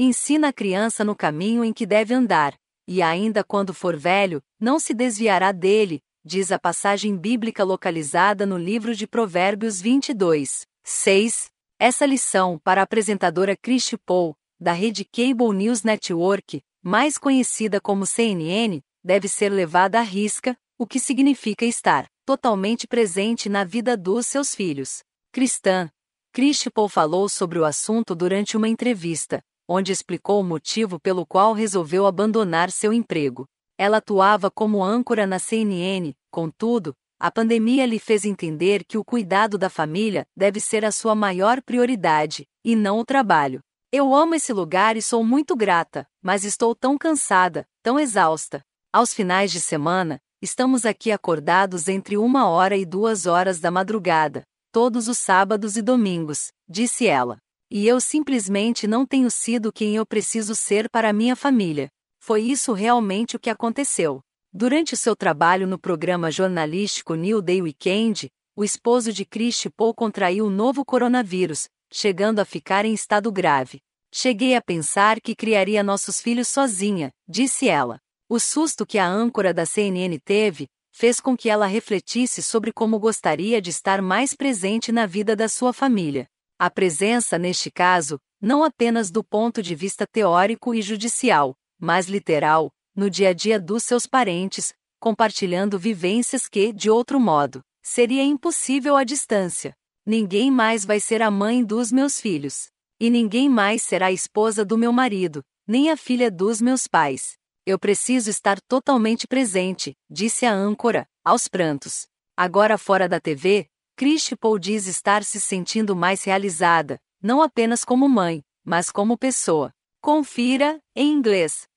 Ensina a criança no caminho em que deve andar, e ainda quando for velho, não se desviará dele, diz a passagem bíblica localizada no livro de Provérbios 22, 6. Essa lição para a apresentadora Christy Paul, da rede Cable News Network, mais conhecida como CNN, deve ser levada à risca, o que significa estar totalmente presente na vida dos seus filhos. Cristã, Christy Paul falou sobre o assunto durante uma entrevista, onde explicou o motivo pelo qual resolveu abandonar seu emprego. Ela atuava como âncora na CNN, contudo, a pandemia lhe fez entender que o cuidado da família deve ser a sua maior prioridade, e não o trabalho. Eu amo esse lugar e sou muito grata, mas estou tão cansada, tão exausta. Aos finais de semana, estamos aqui acordados entre 1 hora e 2 horas da madrugada, todos os sábados e domingos, disse ela. E eu simplesmente não tenho sido quem eu preciso ser para a minha família. Foi isso realmente o que aconteceu. Durante o seu trabalho no programa jornalístico New Day Weekend, o esposo de Christy Paul contraiu o novo coronavírus, chegando a ficar em estado grave. Cheguei a pensar que criaria nossos filhos sozinha, disse ela. O susto que a âncora da CNN teve, fez com que ela refletisse sobre como gostaria de estar mais presente na vida da sua família. A presença neste caso, não apenas do ponto de vista teórico e judicial, mas literal, no dia a dia dos seus parentes, compartilhando vivências que, de outro modo, seria impossível à distância. Ninguém mais vai ser a mãe dos meus filhos. E ninguém mais será a esposa do meu marido, nem a filha dos meus pais. Eu preciso estar totalmente presente, disse a âncora, aos prantos. Agora fora da TV, Christy Paul diz estar se sentindo mais realizada, não apenas como mãe, mas como pessoa. Confira, em inglês.